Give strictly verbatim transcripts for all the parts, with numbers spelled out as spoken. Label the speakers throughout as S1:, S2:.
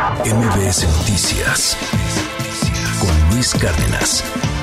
S1: M B S Noticias con Luis Cárdenas.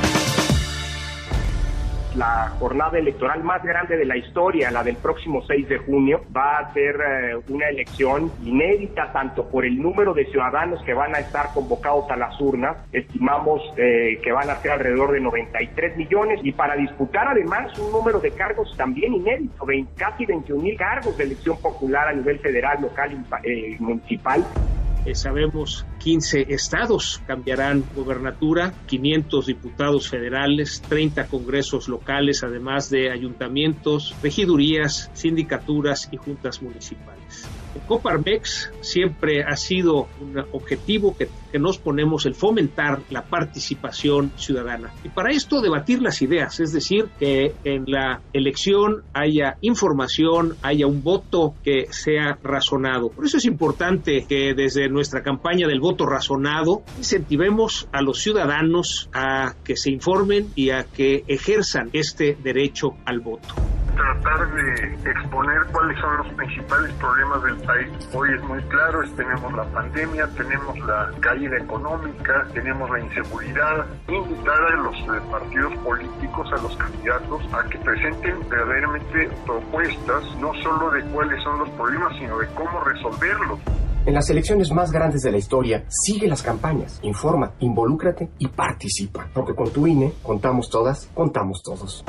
S2: La jornada electoral más grande de la historia, la del próximo seis de junio, va a ser eh, una elección inédita tanto por el número de ciudadanos que van a estar convocados a las urnas. Estimamos eh, que van a ser alrededor de noventa y tres millones, y para disputar además un número de cargos también inédito, veinte, casi veintiún mil cargos de elección popular a nivel federal, local y eh, municipal.
S3: Eh, sabemos quince estados cambiarán gobernatura, quinientos diputados federales, treinta congresos locales, además de ayuntamientos, regidurías, sindicaturas y juntas municipales. En Coparmex siempre ha sido un objetivo que, que nos ponemos el fomentar la participación ciudadana. Y para esto debatir las ideas, es decir, que en la elección haya información, haya un voto que sea razonado. Por eso es importante que desde nuestra campaña del voto razonado incentivemos a los ciudadanos a que se informen y a que ejerzan este derecho al voto.
S4: Tratar de exponer cuáles son los principales problemas del país. Hoy es muy claro, tenemos la pandemia, tenemos la caída económica, tenemos la inseguridad. Invitar a los eh, partidos políticos, a los candidatos, a que presenten verdaderamente propuestas, no solo de cuáles son los problemas, sino de cómo resolverlos.
S2: En las elecciones más grandes de la historia, sigue las campañas, informa, involúcrate y participa. Porque con tu I N E, contamos todas, contamos todos.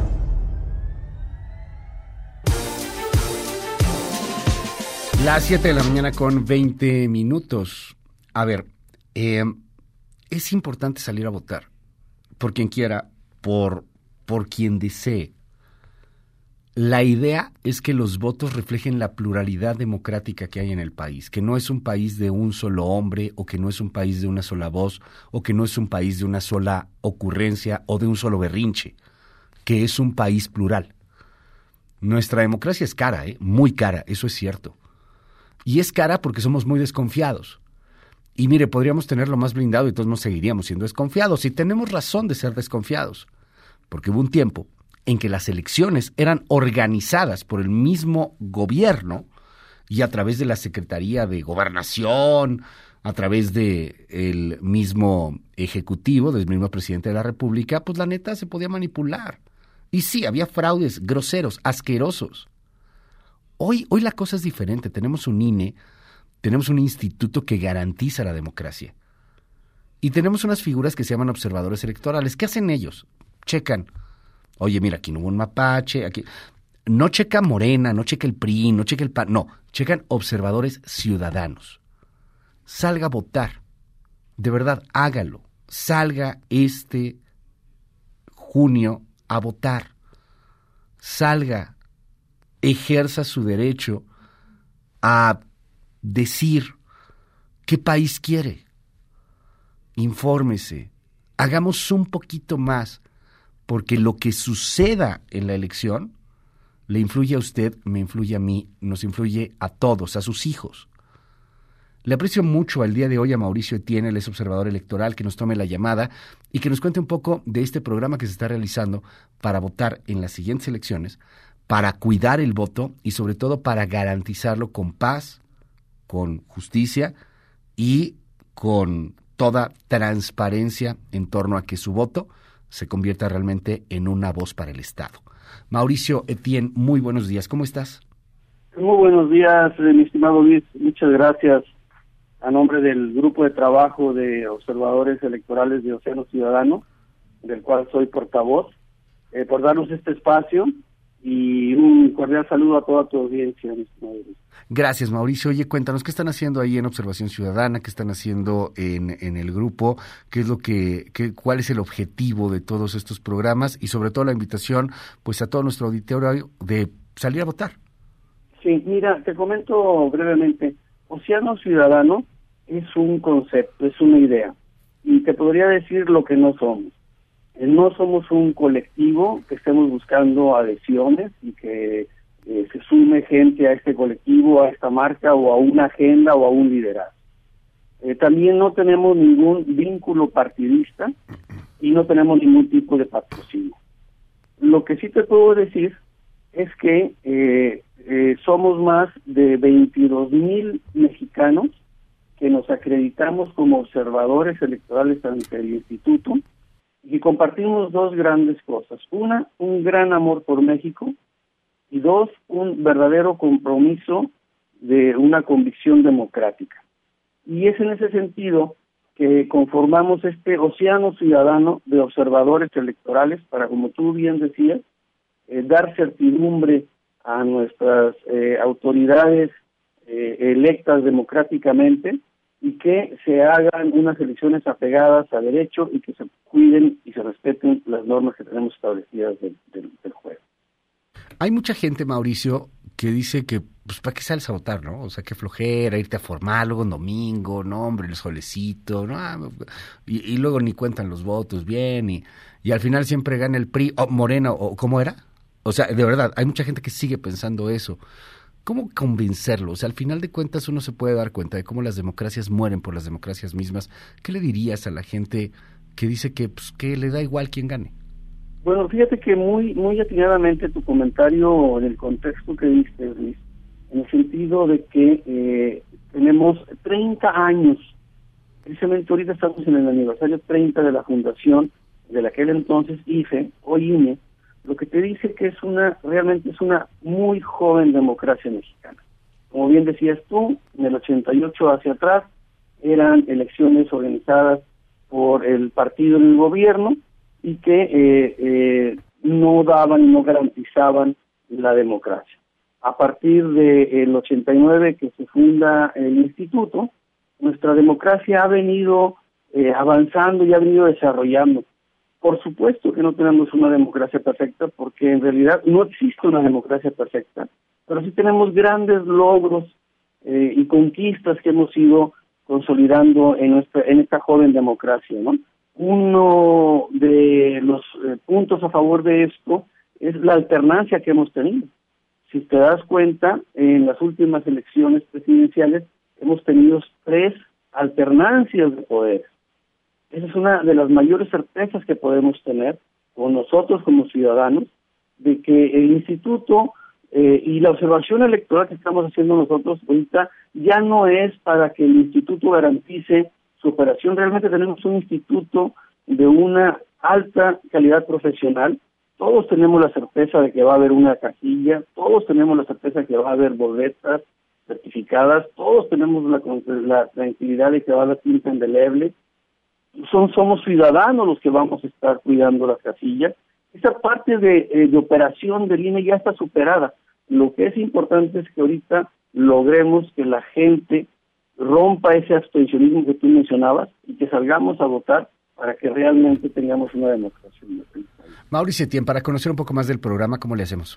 S5: Las siete de la mañana con veinte minutos. A ver, eh, es importante salir a votar por quien quiera, por, por quien desee. La idea es que los votos reflejen la pluralidad democrática que hay en el país, que no es un país de un solo hombre, o que no es un país de una sola voz, o que no es un país de una sola ocurrencia o de un solo berrinche, que es un país plural. Nuestra democracia es cara, ¿eh? Muy cara, eso es cierto. Y es cara porque somos muy desconfiados. Y mire, podríamos tenerlo más blindado y todos nos seguiríamos siendo desconfiados. Y tenemos razón de ser desconfiados. Porque hubo un tiempo en que las elecciones eran organizadas por el mismo gobierno y a través de la Secretaría de Gobernación, a través del mismo Ejecutivo, del mismo Presidente de la República, pues la neta se podía manipular. Y sí, había fraudes groseros, asquerosos. Hoy, hoy la cosa es diferente. Tenemos un I N E, tenemos un instituto que garantiza la democracia. Y tenemos unas figuras que se llaman observadores electorales. ¿Qué hacen ellos? Checan. Oye, mira, aquí no hubo un mapache. Aquí no checa Morena, no checa el P R I, no checa el P A N. No, checan observadores ciudadanos. Salga a votar. De verdad, hágalo. Salga este junio a votar. Salga. Ejerza su derecho a decir qué país quiere. Infórmese. Hagamos un poquito más, porque lo que suceda en la elección le influye a usted, me influye a mí, nos influye a todos, a sus hijos. Le aprecio mucho al día de hoy a Mauricio Etienne, él es observador electoral, que nos tome la llamada y que nos cuente un poco de este programa que se está realizando para votar en las siguientes elecciones, para cuidar el voto y sobre todo para garantizarlo con paz, con justicia y con toda transparencia en torno a que su voto se convierta realmente en una voz para el Estado. Mauricio Etienne, muy buenos días, ¿cómo estás?
S6: Muy buenos días, mi estimado Luis, muchas gracias a nombre del grupo de trabajo de observadores electorales de Océano Ciudadano, del cual soy portavoz, eh, por darnos este espacio. Y un cordial saludo a toda tu audiencia.
S5: Gracias, Mauricio. Oye, cuéntanos, ¿qué están haciendo ahí en Observación Ciudadana? ¿Qué están haciendo en, en el grupo? ¿Qué es lo que, qué, cuál es el objetivo de todos estos programas? Y sobre todo la invitación, pues, a todo nuestro auditorio de salir a votar.
S6: Sí, mira, te comento brevemente. Océano Ciudadano es un concepto, es una idea. Y te podría decir lo que no somos. No somos un colectivo que estemos buscando adhesiones y que eh, se sume gente a este colectivo, a esta marca o a una agenda o a un liderazgo. Eh, también no tenemos ningún vínculo partidista y no tenemos ningún tipo de patrocinio. Lo que sí te puedo decir es que eh, eh, somos más de veintidós mil mexicanos que que nos acreditamos como observadores electorales ante el instituto y compartimos dos grandes cosas. Una, un gran amor por México, y dos, un verdadero compromiso de una convicción democrática. Y es en ese sentido que conformamos este océano ciudadano de observadores electorales para, como tú bien decías, eh, dar certidumbre a nuestras eh, autoridades eh, electas democráticamente y que se hagan unas elecciones apegadas a derecho y que se cuiden y se respeten las normas que tenemos establecidas del, del, del juego.
S5: Hay mucha gente, Mauricio, que dice que, pues, ¿para qué sales a votar, no? O sea, qué flojera, irte a formar luego un domingo, no, hombre, el solecito, ¿no? Y, y luego ni cuentan los votos bien, y, y al final siempre gana el P R I, o Morena, o ¿cómo era? O sea, de verdad, hay mucha gente que sigue pensando eso. ¿Cómo convencerlo? O sea, al final de cuentas uno se puede dar cuenta de cómo las democracias mueren por las democracias mismas. ¿Qué le dirías a la gente que dice que, pues, que le da igual quién gane?
S6: Bueno, fíjate que muy muy atinadamente tu comentario en el contexto que diste, Luis, en el sentido de que eh, tenemos treinta años, precisamente ahorita estamos en el aniversario treinta de la fundación de aquel entonces I F E, hoy I N E, lo que te dice que es una, realmente es una muy joven democracia mexicana. Como bien decías tú, en el ochenta y ocho hacia atrás eran elecciones organizadas por el partido en el gobierno, y que eh, eh, no daban y no garantizaban la democracia. A partir del ochenta y nueve que se funda el instituto, nuestra democracia ha venido eh, avanzando y ha venido desarrollando. Por supuesto que no tenemos una democracia perfecta, porque en realidad no existe una democracia perfecta, pero sí tenemos grandes logros eh, y conquistas que hemos ido consolidando en nuestra en esta joven democracia, ¿no? Uno de los eh, puntos a favor de esto es la alternancia que hemos tenido. Si te das cuenta, en las últimas elecciones presidenciales hemos tenido tres alternancias de poderes. Esa es una de las mayores certezas que podemos tener con nosotros como ciudadanos, de que el instituto eh, y la observación electoral que estamos haciendo nosotros ahorita ya no es para que el instituto garantice su operación. Realmente tenemos un instituto de una alta calidad profesional. Todos tenemos la certeza de que va a haber una casilla, todos tenemos la certeza de que va a haber boletas certificadas, todos tenemos la, la tranquilidad de que va a haber tinta indeleble. Son, somos ciudadanos los que vamos a estar cuidando las casillas. Esa parte de, eh, de operación del I N E ya está superada. Lo que es importante es que ahorita logremos que la gente rompa ese abstencionismo que tú mencionabas y que salgamos a votar para que realmente tengamos una democracia.
S5: Mauricio Etienne, para conocer un poco más del programa, ¿cómo le hacemos?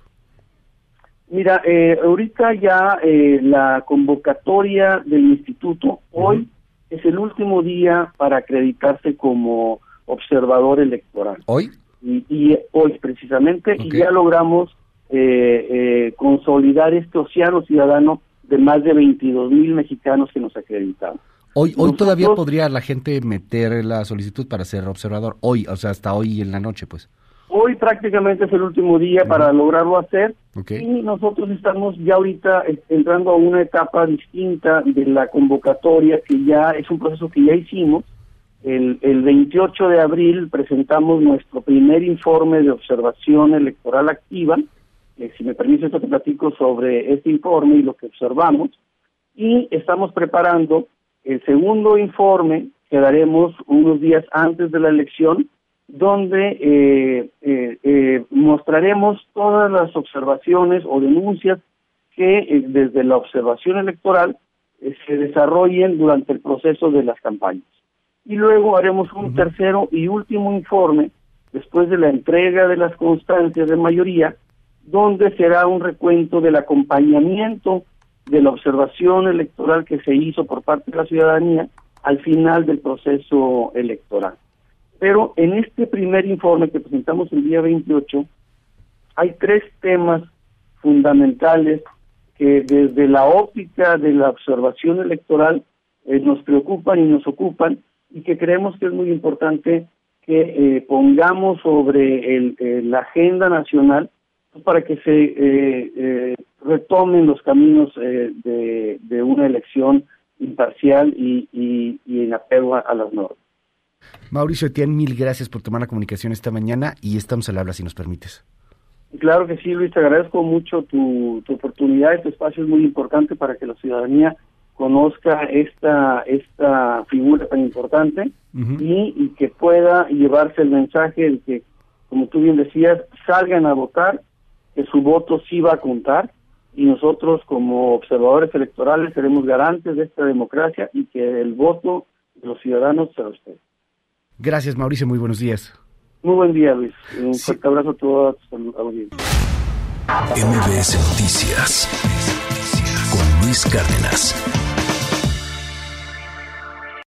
S6: Mira, eh, ahorita ya eh, la convocatoria del instituto, uh-huh. hoy es el último día para acreditarse como observador electoral.
S5: ¿Hoy?
S6: Y, y hoy precisamente, okay. Y ya logramos eh, eh, consolidar este océano ciudadano de más de veintidós mil mexicanos que nos acreditaron.
S5: Hoy, hoy Nosotros, todavía podría la gente meter la solicitud para ser observador, hoy, o sea, hasta hoy en la noche, pues.
S6: Hoy prácticamente es el último día uh-huh. para lograrlo hacer,
S5: okay.
S6: Y nosotros estamos ya ahorita entrando a una etapa distinta de la convocatoria, que ya es un proceso que ya hicimos. El, el veintiocho de abril presentamos nuestro primer informe de observación electoral activa. Eh, si me permites, te platico sobre este informe y lo que observamos, y estamos preparando el segundo informe que daremos unos días antes de la elección, donde eh, eh, eh, mostraremos todas las observaciones o denuncias que eh, desde la observación electoral eh, se desarrollen durante el proceso de las campañas. Y luego haremos un uh-huh. tercero y último informe, después de la entrega de las constancias de mayoría, donde será un recuento del acompañamiento de la observación electoral que se hizo por parte de la ciudadanía al final del proceso electoral. Pero en este primer informe que presentamos el día veintiocho, hay tres temas fundamentales que desde la óptica de la observación electoral eh, nos preocupan y nos ocupan, y que creemos que es muy importante que eh, pongamos sobre el, eh, la agenda nacional para que se eh, eh, retomen los caminos eh, de, de una elección imparcial y, y, y en apego a, a las normas.
S5: Mauricio Etienne, mil gracias por tomar la comunicación esta mañana y estamos al habla si nos permites.
S6: Claro que sí, Luis, te agradezco mucho tu, tu oportunidad. Este espacio es muy importante para que la ciudadanía conozca esta esta figura tan importante uh-huh. y, y que pueda llevarse el mensaje de que, como tú bien decías, salgan a votar, que su voto sí va a contar, y nosotros como observadores electorales seremos garantes de esta democracia y que el voto de los ciudadanos sea usted.
S5: Gracias, Mauricio, muy buenos días.
S6: Muy buen día, Luis. Un sí. fuerte abrazo a toda tu audiencia.
S1: M B S Noticias con Luis Cárdenas.